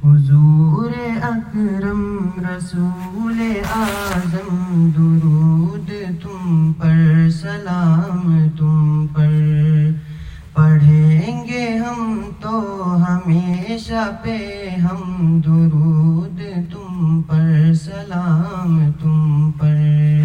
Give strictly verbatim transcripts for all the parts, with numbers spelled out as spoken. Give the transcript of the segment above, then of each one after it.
حضور اکرم رسول اعظم درود تم پر، سلام تم پر، پڑھیں گے ہم تو ہمیشہ پہ ہم درود تم پر، سلام تم پر۔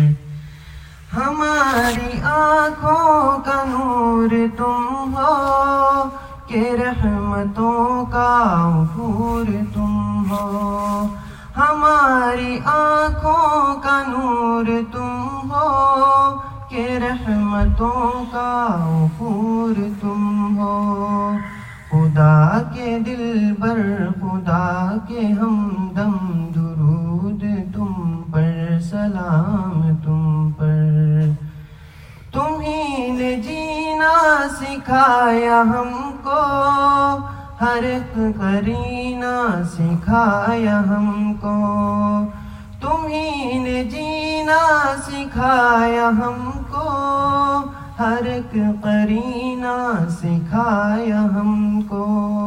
ہماری آنکھوں کا نور تم ہو کہ رحمتوں کا غفور تم ہو، ہماری آنکھوں کا نور تم ہو کہ رحمتوں کا غفور تم ہو۔ خدا کے دلبر، خدا کے ہمدم درود تم پر، سلام تم پر۔ تمہیں نے جینا سکھایا ہم کو، ہر ایک قرینہ سکھایا ہم کو، تمہیں نے جینا سکھایا ہم کو، ہر ایک قرینہ سکھایا ہم کو۔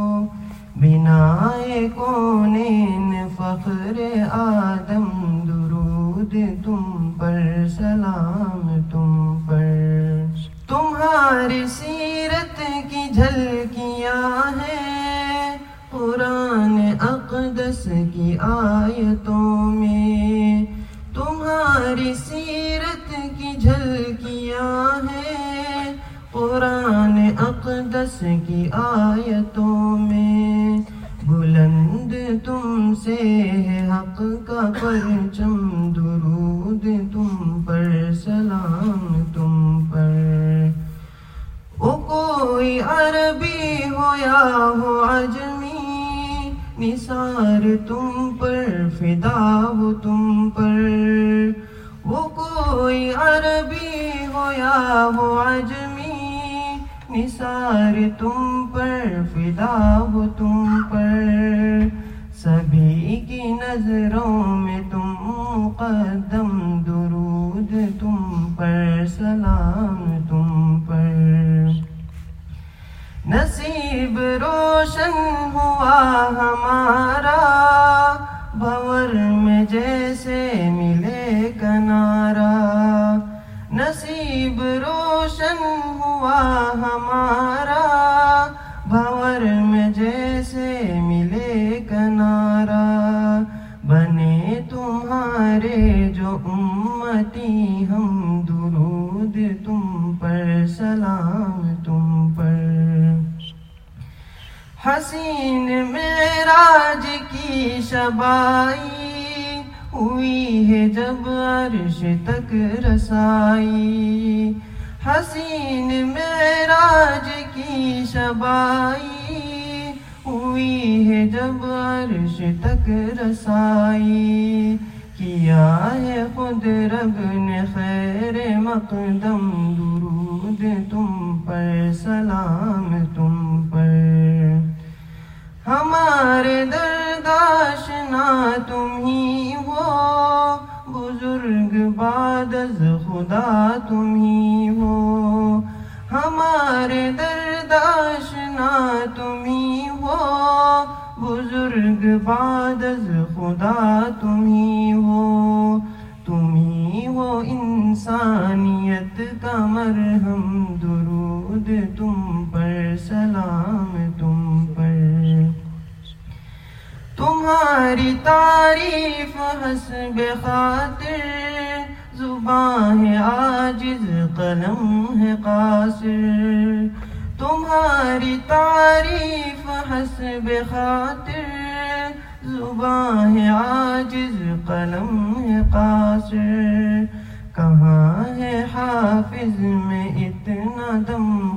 بنائے کونین فخر آدم درود تم پر، سلام تم پر۔ تمہاری سیرت کی جھلکیاں ہیں قرآن اقدس کی آیتوں میں، تمہاری سیرت کی جھلکیاں ہیں قرآن اقدس کی آیتوں میں۔ بلند تم سے ہے حق کا پرچم درود تم پر، سلام تم پر۔ او کوئی عربی ہو یا ہو عجمی، نثار تم پر فدا ہو تم پر۔ وہ کوئی عربی ہو یا ہو عجمی، نثار تم پر فدا ہو تم پر۔ سبھی کی نظروں میں تم مقدم درود تم پر، سلام تم پر۔ نصیب روشن ہوا ہمارا بھور میں جیسے ملے کنارا، نصیب روشن ہوا ہمارا بھور میں جیسے ملے کنارا۔ بنے تمہارے جو امتی ہم درود تم پر، سلام تم پر۔ حسین معراج کی شبائی ہوئی ہے جب عرش تک رسائی، حسین معراج کی شبائی ہوئی ہے جب عرش تک رسائی۔ کیا ہے خود رب نے خیر مقدم درود تم پر، سلام تم پر۔ ہمارے درد آشنا تم ہی ہو، بزرگ بعد از خدا تم ہی ہو، ہمارے درد آشنا تم ہی ہو، بزرگ بعد از خدا تم ہی ہو۔ تم ہی ہو انسانیت کا مرہم درود تم پر، سلام تم پر۔ تمہاری تعریف حسب خاطر زباں ہے عاجز قلم ہے قاصر، تمہاری تعریف حسب خاطر زباں ہے عاجز قلم ہے قاصر۔ کہاں ہے حافظ میں اتنا دم